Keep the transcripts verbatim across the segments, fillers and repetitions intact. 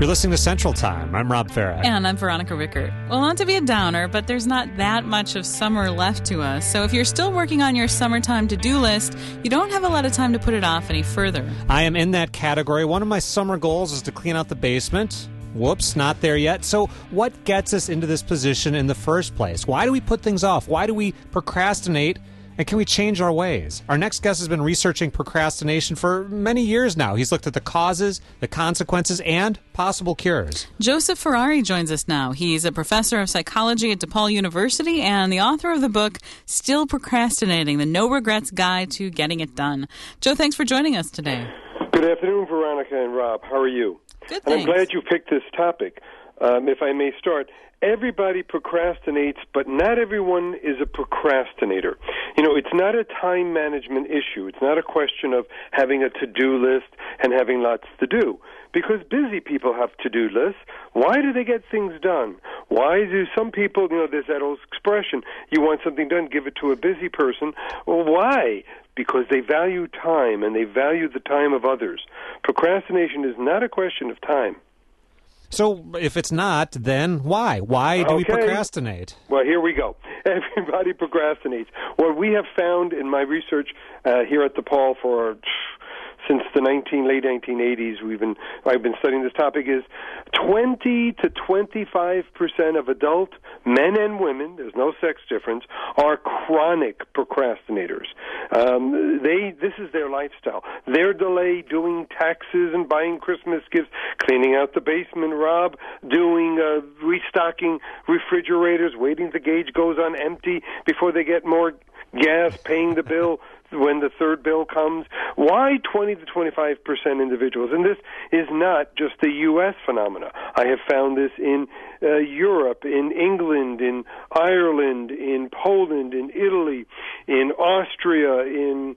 You're listening to Central Time. I'm Rob Farah. And I'm Veronica Rickert. Well, not to be a downer, but there's not that much of summer left to us. So if you're still working on your summertime to-do list, you don't have a lot of time to put it off any further. I am in that category. One of my summer goals is to clean out the basement. Whoops, not there yet. So what gets us into this position in the first place? Why do we put things off? Why do we procrastinate? And can we change our ways? Our next guest has been researching procrastination for many years now. He's looked at the causes, the consequences, and possible cures. Joseph Ferrari joins us now. He's a professor of psychology at DePaul University and the author of the book, Still Procrastinating, the No Regrets Guide to Getting It Done. Joe, thanks for joining us today. Good afternoon, Veronica and Rob. How are you? Good, and thanks. I'm glad you picked this topic. Um, if I may start, everybody procrastinates, but not everyone is a procrastinator. You know, it's not a time management issue. It's not a question of having a to-do list and having lots to do. Because busy people have to-do lists. Why do they get things done? Why do some people, you know, there's that old expression, you want something done, give it to a busy person. Well, why? Because they value time and they value the time of others. Procrastination is not a question of time. So if it's not, then why? Why do okay. we procrastinate? Well, here we go. Everybody procrastinates. What we have found in my research uh, here at DePaul for since the nineteen late nineteen eighties, we've been I've been studying this topic is twenty to twenty-five percent of adult men and women, there's no sex difference, are chronic procrastinators. Um, they this is their lifestyle. They're delayed doing taxes and buying Christmas gifts, cleaning out the basement, Rob, doing uh, restocking refrigerators, waiting the gauge goes on empty before they get more gas, paying the bill when the third bill comes. Why twenty to twenty-five percent individuals? And this is not just a U S phenomena. I have found this in uh, Europe, in England, in Ireland, in Poland, in Italy, in Austria, in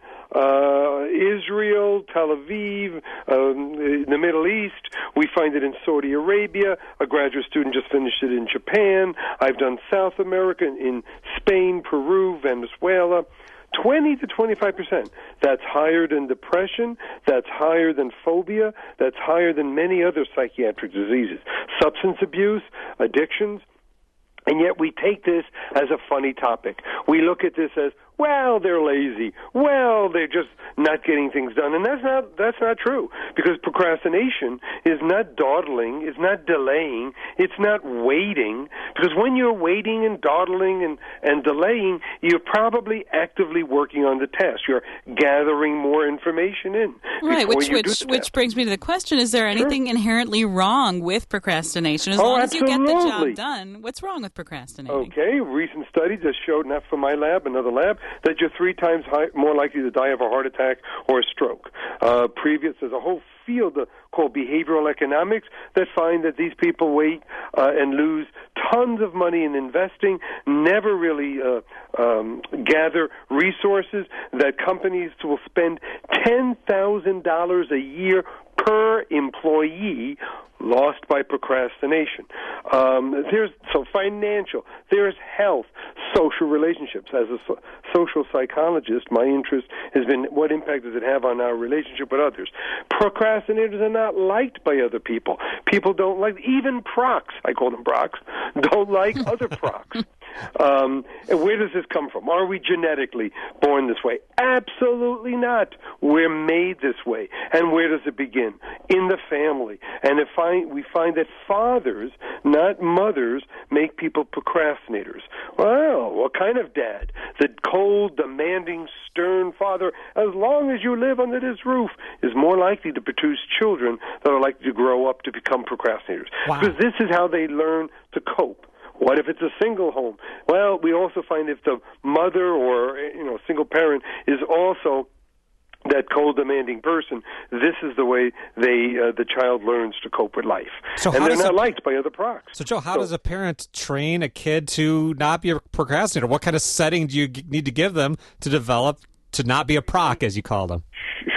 uh, Israel, Tel Aviv, um, in the Middle East. We find it in Saudi Arabia. A graduate student just finished it in Japan. I've done South America, in Spain, Peru, Venezuela. twenty to twenty-five percent. That's higher than depression. That's higher than phobia. That's higher than many other psychiatric diseases. Substance abuse, addictions. And yet we take this as a funny topic. We look at this as, well, they're lazy. Well, they're just not getting things done. And that's not that's not true, because procrastination is not dawdling, it's not delaying, it's not waiting. Because when you're waiting and dawdling and, and delaying, you're probably actively working on the task. You're gathering more information in. Right, which which which brings me to the question, is there anything sure. inherently wrong with procrastination? As oh, long absolutely. as you get the job done, what's wrong with procrastinating? Okay, recent studies have showed, not from my lab, another lab, that you're three times high, more likely to die of a heart attack or a stroke. Uh, previous, there's a whole field uh, called behavioral economics that find that these people wait uh, and lose tons of money in investing, never really uh, um, gather resources, that companies will spend ten thousand dollars a year per employee lost by procrastination. Um, there's so financial, there's health, social relationships. As a so, social psychologist, my interest has been what impact does it have on our relationship with others. Procrastinators are not liked by other people. People don't like, even procs, I call them procs, don't like other procs. Um, and where does this come from? Are we genetically born this way? Absolutely not. We're made this way. And where does it begin? In the family. And if I, we find that fathers, not mothers, make people procrastinators. Well, what kind of dad? The cold, demanding, stern father, as long as you live under this roof, is more likely to produce children that are likely to grow up to become procrastinators. Wow. Because this is how they learn to cope. What if it's a single home? Well, we also find if the mother or, you know, single parent is also that cold, demanding person, this is the way they uh, the child learns to cope with life. So and they're not a, liked by other procs. So, Joe, how so, does a parent train a kid to not be a procrastinator? What kind of setting do you g- need to give them to develop to not be a proc, as you call them? Sure.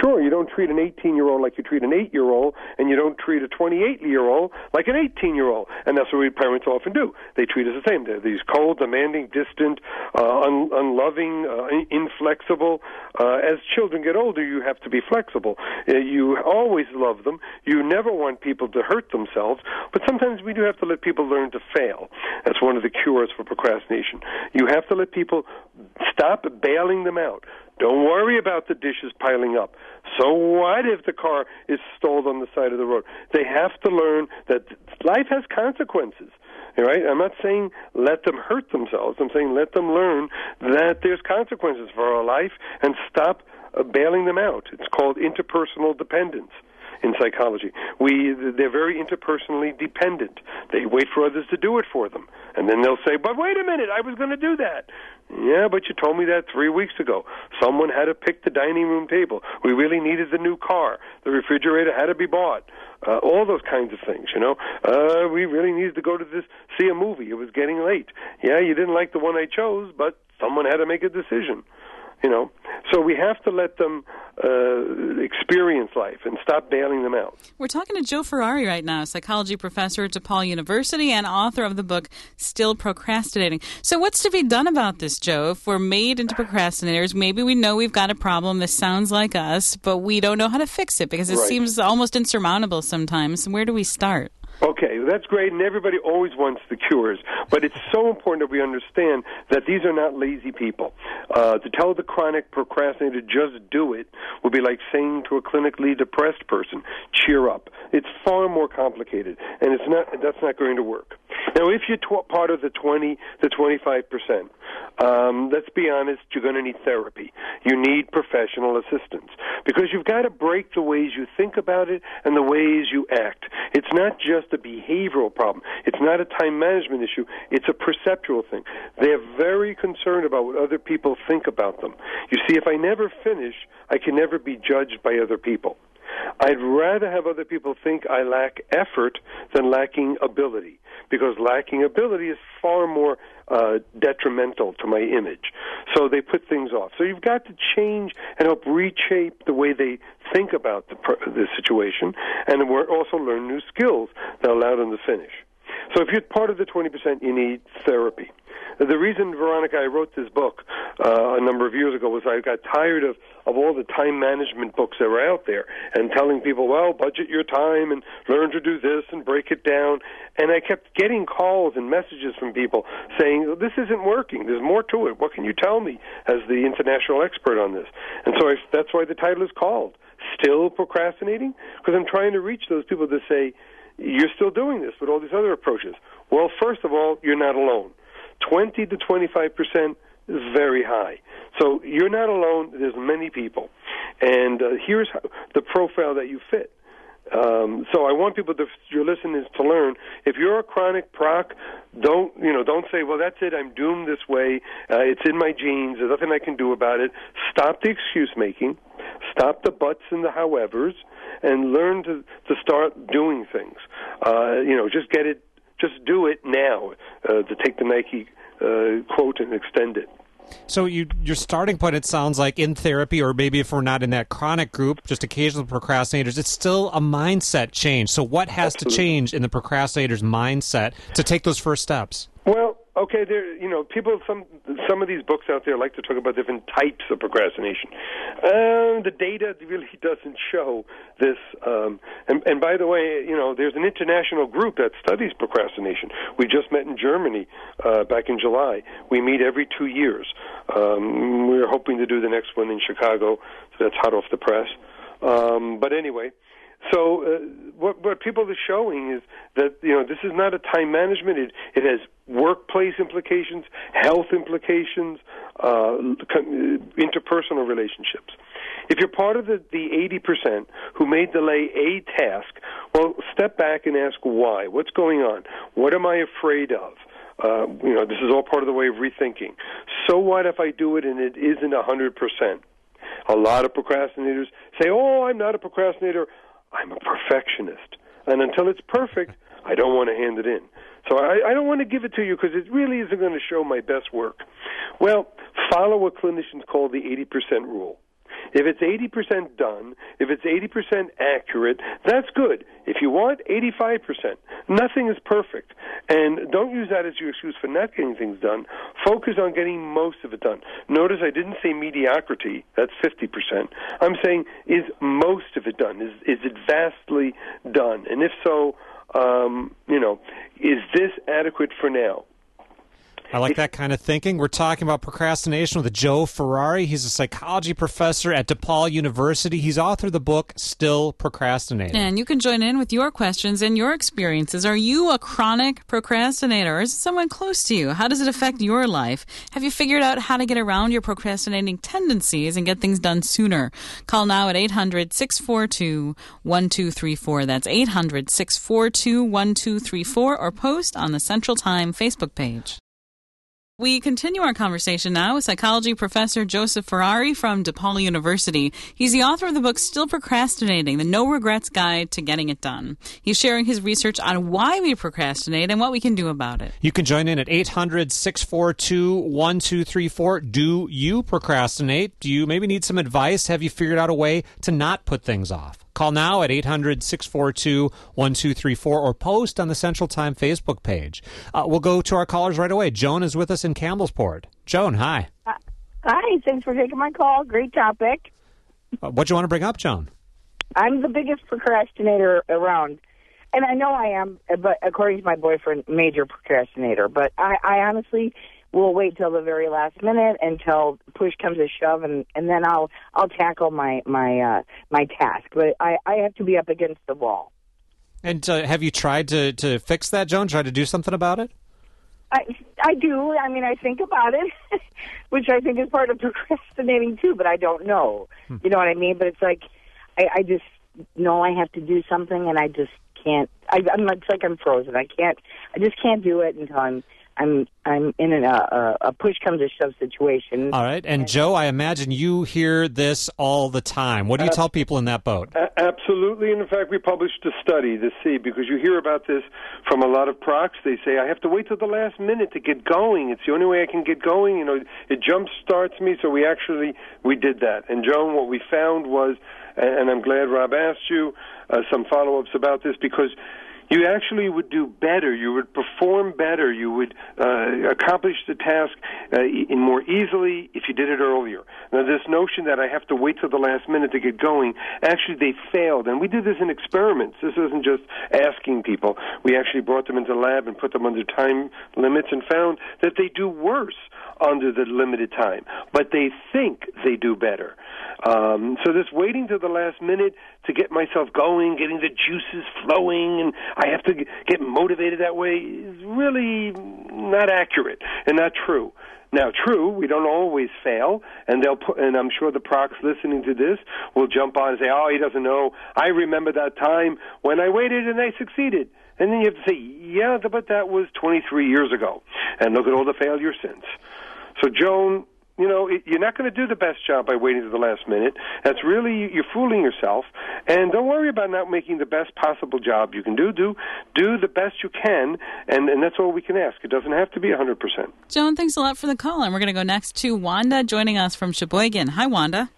Sure, you don't treat an eighteen-year-old like you treat an eight-year-old, and you don't treat a twenty-eight-year-old like an eighteen-year-old. And that's what we parents often do. They treat us the same. They're these cold, demanding, distant, uh, un- unloving, uh, inflexible. Uh, as children get older, you have to be flexible. Uh, you always love them. You never want people to hurt themselves, but sometimes we do have to let people learn to fail. That's one of the cures for procrastination. You have to let people stop bailing them out. Don't worry about the dishes piling up. So what if the car is stalled on the side of the road? They have to learn that life has consequences. All right? I'm not saying let them hurt themselves. I'm saying let them learn that there's consequences for our life and stop uh, bailing them out. It's called interpersonal dependence in psychology. We they're very interpersonally dependent. They wait for others to do it for them. And then they'll say, but wait a minute, I was going to do that. Yeah, but you told me that three weeks ago. Someone had to pick the dining room table. We really needed the new car. The refrigerator had to be bought. Uh, all those kinds of things, you know. Uh, we really needed to go to this, see a movie. It was getting late. Yeah, you didn't like the one I chose, but someone had to make a decision. You know, so we have to let them uh, experience life and stop bailing them out. We're talking to Joe Ferrari right now, psychology professor at DePaul University and author of the book Still Procrastinating. So what's to be done about this, Joe? If we're made into procrastinators, maybe we know we've got a problem that sounds like us, but we don't know how to fix it because it right. seems almost insurmountable sometimes. Where do we start? Okay, that's great, and everybody always wants the cures, but it's so important that we understand that these are not lazy people. Uh, to tell the chronic procrastinator just do it would be like saying to a clinically depressed person, cheer up. It's far more complicated, and it's not. That's not going to work. Now, if you're tw- part of the twenty to twenty-five percent, um, let's be honest, you're going to need therapy. You need professional assistance because you've got to break the ways you think about it and the ways you act. It's not just a behavioral problem. It's not a time management issue. It's a perceptual thing. They're very concerned about what other people think about them. You see, if I never finish, I can never be judged by other people. I'd rather have other people think I lack effort than lacking ability, because lacking ability is far more uh, detrimental to my image. So they put things off. So you've got to change and help reshape the way they think about the, the situation, and also learn new skills that allow them to finish. So if you're part of the twenty percent, you need therapy. The reason, Veronica, I wrote this book uh, a number of years ago was I got tired of, of all the time management books that were out there and telling people, well, budget your time and learn to do this and break it down. And I kept getting calls and messages from people saying, this isn't working. There's more to it. What can you tell me as the international expert on this? And so I, that's why the title is called Still Procrastinating, because I'm trying to reach those people to say, you're still doing this with all these other approaches. Well, first of all, you're not alone. twenty to twenty-five percent is very high. So you're not alone. There's many people. And uh, here's how, the profile that you fit. Um, so I want people, to, your listeners, to learn, if you're a chronic proc, don't, you know, don't say, well, that's it, I'm doomed this way, uh, it's in my genes, there's nothing I can do about it. Stop the excuse-making, stop the buts and the howevers, and learn to, to start doing things. Uh, you know, just get it, just do it now, uh, to take the Nike uh, quote and extend it. So you, your starting point, it sounds like, in therapy, or maybe if we're not in that chronic group, just occasional procrastinators, it's still a mindset change. So what has Absolutely. to change in the procrastinator's mindset to take those first steps? Well, okay, there, you know, people, some some of these books out there like to talk about different types of procrastination. Uh, the data really doesn't show this. Um, and, and by the way, you know, there's an international group that studies procrastination. We just met in Germany uh, back in July. We meet every two years. Um, we're hoping to do the next one in Chicago, so that's hot off the press. Um, but anyway, so uh, what, what people are showing is that, you know, this is not a time management. It, it has workplace implications, health implications, uh, interpersonal relationships. If you're part of the, the eighty percent who may delay a task, well, step back and ask why. What's going on? What am I afraid of? Uh, you know, this is all part of the way of rethinking. So what if I do it and it isn't one hundred percent? A lot of procrastinators say, oh, I'm not a procrastinator, I'm a perfectionist. And until it's perfect, I don't want to hand it in. So I, I don't want to give it to you because it really isn't going to show my best work. Well, follow what clinicians call the eighty percent rule. If it's eighty percent done, if it's eighty percent accurate, that's good. If you want eighty-five percent, nothing is perfect. And don't use that as your excuse for not getting things done. Focus on getting most of it done. Notice I didn't say mediocrity. That's fifty percent. I'm saying, is most of it done? Is, is it vastly done? And if so, um, you know, is this adequate for now? I like that kind of thinking. We're talking about procrastination with Joe Ferrari. He's a psychology professor at DePaul University. He's authored the book, Still Procrastinating. And you can join in with your questions and your experiences. Are you a chronic procrastinator, or is it someone close to you? How does it affect your life? Have you figured out how to get around your procrastinating tendencies and get things done sooner? Call now at eight hundred, six four two, one two three four. That's eight hundred, six four two, one two three four, or post on the Central Time Facebook page. We continue our conversation now with psychology professor Joseph Ferrari from DePaul University. He's the author of the book Still Procrastinating, the No Regrets Guide to Getting It Done. He's sharing his research on why we procrastinate and what we can do about it. You can join in at eight hundred, six four two, one two three four. Do you procrastinate? Do you maybe need some advice? Have you figured out a way to not put things off? Call now at eight hundred, six four two, one two three four or post on the Central Time Facebook page. Uh, we'll go to our callers right away. Joan is with us in Campbellsport. Joan, hi. Uh, hi, thanks for taking my call. Great topic. Uh, what do you want to bring up, Joan? I'm the biggest procrastinator around. And I know I am, but according to my boyfriend, major procrastinator. But I, I honestly will wait till the very last minute until push comes to shove, and, and then I'll I'll tackle my my uh, my task. But I, I have to be up against the wall. And uh, have you tried to, to fix that, Joan? Try to do something about it? I I do. I mean, I think about it, which I think is part of procrastinating too. But I don't know. Hmm. You know what I mean? But it's like I, I just know I have to do something, and I just can't. I, I'm it's like I'm frozen. I can't. I just can't do it until I'm. I'm I'm in an, uh, a push comes to shove situation. All right. And, and Joe, I imagine you hear this all the time. What do you uh, tell people in that boat? Uh, absolutely. And in fact, we published a study to see, because you hear about this from a lot of procs. They say, I have to wait till the last minute to get going. It's the only way I can get going. You know, it jump starts me. So we actually, we did that. And Joan, what we found was, and I'm glad Rob asked you uh, some follow-ups about this, because you actually would do better. You would perform better. You would uh, accomplish the task uh, in more easily if you did it earlier. Now, this notion that I have to wait till the last minute to get going, actually they failed. And we did this in experiments. This isn't just asking people. We actually brought them into the lab and put them under time limits and found that they do worse under the limited time. But they think they do better. Um, so this waiting to the last minute to get myself going, getting the juices flowing, and I have to get motivated that way is really not accurate and not true. Now, true, we don't always fail, and they'll put, and I'm sure the procs listening to this will jump on and say, oh, he doesn't know. I remember that time when I waited and I succeeded. And then you have to say, yeah, but that was twenty-three years ago, and look at all the failures since. So, Joan, you know, you're not going to do the best job by waiting to the last minute. That's really, you're fooling yourself. And don't worry about not making the best possible job you can do. Do do the best you can, and, and that's all we can ask. It doesn't have to be one hundred percent. Joan, thanks a lot for the call. And we're going to go next to Wanda joining us from Sheboygan. Hi, Wanda.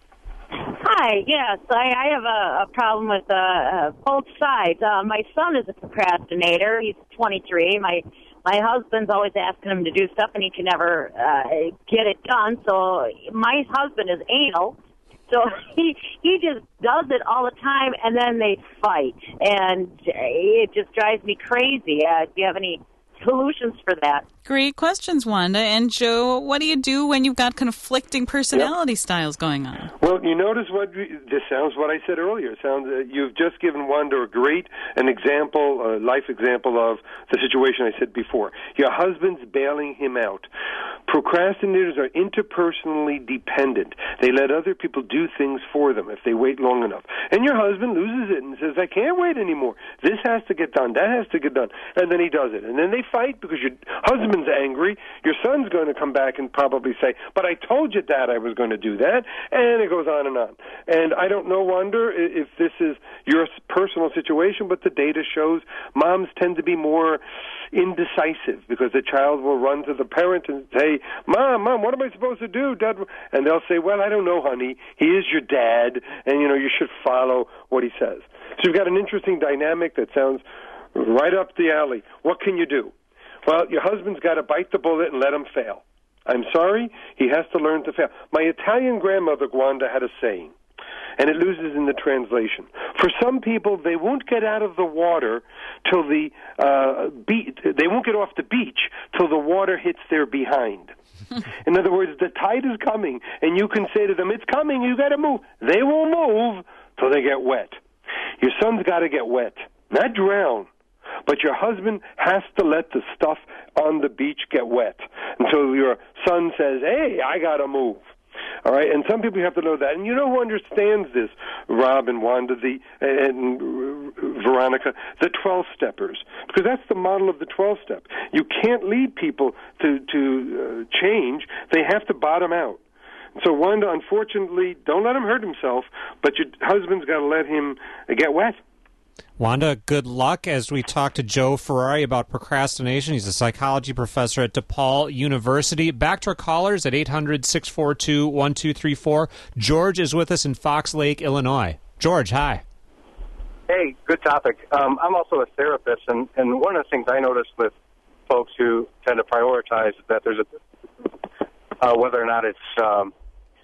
Hi, yes. I, I have a, a problem with uh, uh, both sides. Uh, my son is a procrastinator. He's twenty-three. My My husband's always asking him to do stuff, and he can never uh, get it done. So my husband is anal, so he he just does it all the time, and then they fight, and it just drives me crazy. Uh, do you have any solutions for that? Great questions, Wanda. And Joe, what do you do when you've got conflicting personality yep. styles going on? Well, you notice what we, this sounds what I said earlier. It sounds uh, you've just given Wanda a great an example, a life example of the situation I said before. Your husband's bailing him out. Procrastinators are interpersonally dependent. They let other people do things for them if they wait long enough. And your husband loses it and says, I can't wait anymore. This has to get done. That has to get done. And then he does it. And then they fight because your husband's angry. Your son's going to come back and probably say, but I told you, Dad, I was going to do that. And it goes on and on. And I don't know, Wanda, if this is your personal situation, but the data shows moms tend to be more indecisive because the child will run to the parent and say, Mom, Mom, what am I supposed to do, Dad? And they'll say, well, I don't know, honey. He is your dad, and, you know, you should follow what he says. So you've got an interesting dynamic that sounds right up the alley. What can you do? Well, your husband's got to bite the bullet and let him fail. I'm sorry, he has to learn to fail. My Italian grandmother, Gwanda, had a saying, and it loses in the translation. For some people, they won't get out of the water till the uh, be- they won't get off the beach till the water hits their behind. In other words, the tide is coming, and you can say to them, it's coming, you got to move. They won't move till they get wet. Your son's got to get wet, not drown. But your husband has to let the stuff on the beach get wet until your son says, hey, I got to move. All right, and some people have to know that. And you know who understands this, Rob and Wanda the, and Veronica, the twelve-steppers, because that's the model of the twelve-step. You can't lead people to, to uh, change. They have to bottom out. So, Wanda, unfortunately, don't let him hurt himself, but your husband's got to let him get wet. Wanda, good luck as we talk to Joe Ferrari about procrastination. He's a psychology professor at DePaul University. Back to our callers at eight hundred, six four two, one two three four. George is with us in Fox Lake, Illinois. George, hi. Hey, good topic. Um, I'm also a therapist, and, and one of the things I noticed with folks who tend to prioritize is that there's a, uh, whether or not it's um,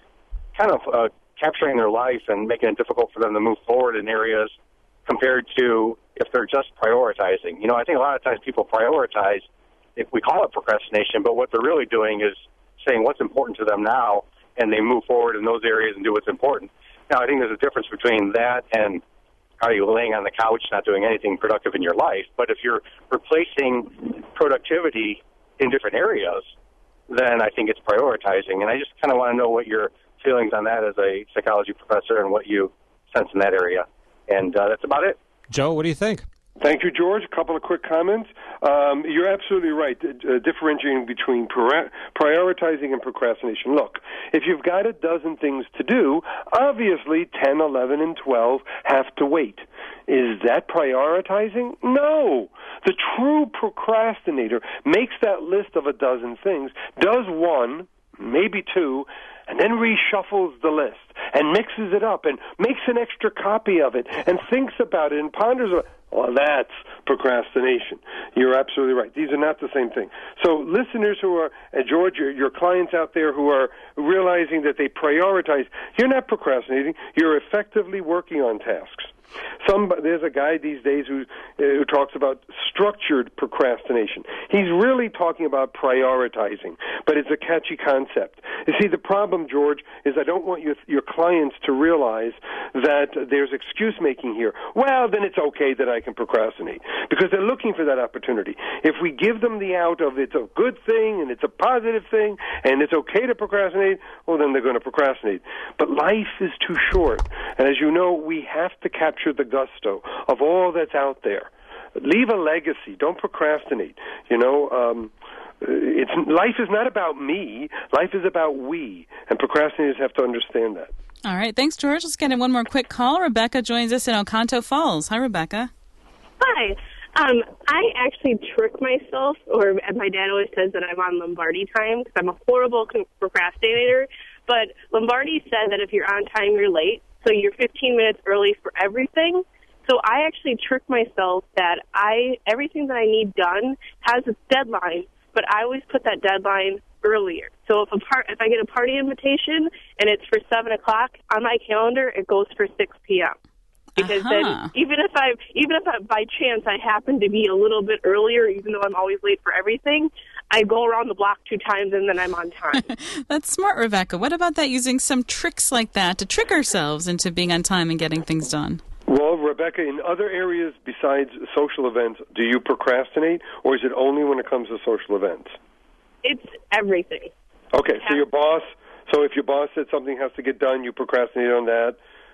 kind of uh, capturing their life and making it difficult for them to move forward in areas compared to if they're just prioritizing. You know, I think a lot of times people prioritize, if we call it procrastination, but what they're really doing is saying what's important to them now, and they move forward in those areas and do what's important. Now, I think there's a difference between that and are you laying on the couch not doing anything productive in your life. But if you're replacing productivity in different areas, then I think it's prioritizing. And I just kind of want to know what your feelings on that as a psychology professor and what you sense in that area. And uh, that's about it. Joe, what do you think? Thank you, George. A couple of quick comments. Um, you're absolutely right, uh, differentiating between pri- prioritizing and procrastination. Look, if you've got a dozen things to do, obviously ten, eleven, and twelve have to wait. Is that prioritizing? No. The true procrastinator makes that list of a dozen things, does one, maybe two, and then reshuffles the list and mixes it up and makes an extra copy of it and thinks about it and ponders about it. Well, that's procrastination. You're absolutely right. These are not the same thing. So listeners who are, uh, George, your, your clients out there who are realizing that they prioritize, you're not procrastinating. You're effectively working on tasks. Some, there's a guy these days who, uh, who talks about structured procrastination. He's really talking about prioritizing, but it's a catchy concept. You see, the problem, George, is I don't want your, your clients to realize that there's excuse-making here. Well, then it's okay that I can procrastinate, because they're looking for that opportunity. If we give them the out of it's a good thing and it's a positive thing and it's okay to procrastinate, well, then they're going to procrastinate. But life is too short, and as you know, we have to capture the gusto of all that's out there. Leave a legacy. Don't procrastinate. You know, um, it's life is not about me. Life is about we, and procrastinators have to understand that. All right. Thanks, George. Let's get in one more quick call. Rebecca joins us in Oconto Falls. Hi, Rebecca. Hi. Um, I actually trick myself, or as my dad always says, that I'm on Lombardi time because I'm a horrible procrastinator. But Lombardi said that if you're on time, you're late. So you're fifteen minutes early for everything. So I actually trick myself that I everything that I need done has a deadline, but I always put that deadline earlier. So if a part, if I get a party invitation and it's for seven o'clock on my calendar, it goes for six p.m. Because uh-huh. then even if I even if I, by chance I happen to be a little bit earlier, even though I'm always late for everything, I go around the block two times and then I'm on time. That's smart, Rebecca. What about that, using some tricks like that to trick ourselves into being on time and getting things done? Well, Rebecca, in other areas besides social events, do you procrastinate, or is it only when it comes to social events? It's everything. Okay, so your boss, so if your boss said something has to get done, you procrastinate on that,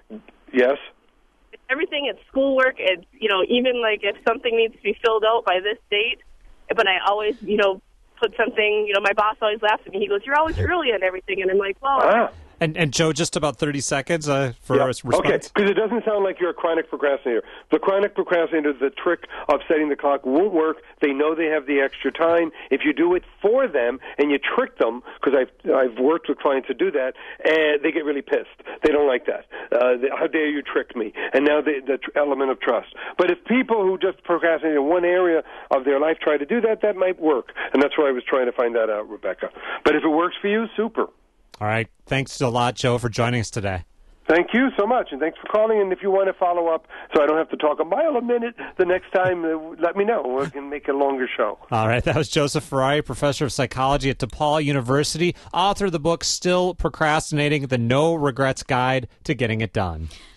yes? It's everything. It's schoolwork. It's, you know, even like if something needs to be filled out by this date, but I always, you know, put something, you know, my boss always laughs at me. He goes, you're always early on everything. And I'm like, well, ah. And, and Joe, just about thirty seconds uh, for Yeah. a response. Okay, because it doesn't sound like you're a chronic procrastinator. The chronic procrastinator, the trick of setting the clock won't work. They know they have the extra time. If you do it for them and you trick them, because I've I've worked with clients who do that, and they get really pissed. They don't like that. Uh, they, how dare you trick me? And now the, the tr- element of trust. But if people who just procrastinate in one area of their life try to do that, that might work. And that's why I was trying to find that out, Rebecca. But if it works for you, super. All right. Thanks a lot, Joe, for joining us today. Thank you so much, and thanks for calling. And if you want to follow up so I don't have to talk a mile a minute the next time, uh, let me know. We can make a longer show. All right. That was Joseph Ferrari, professor of psychology at DePaul University, author of the book Still Procrastinating, the No Regrets Guide to Getting It Done.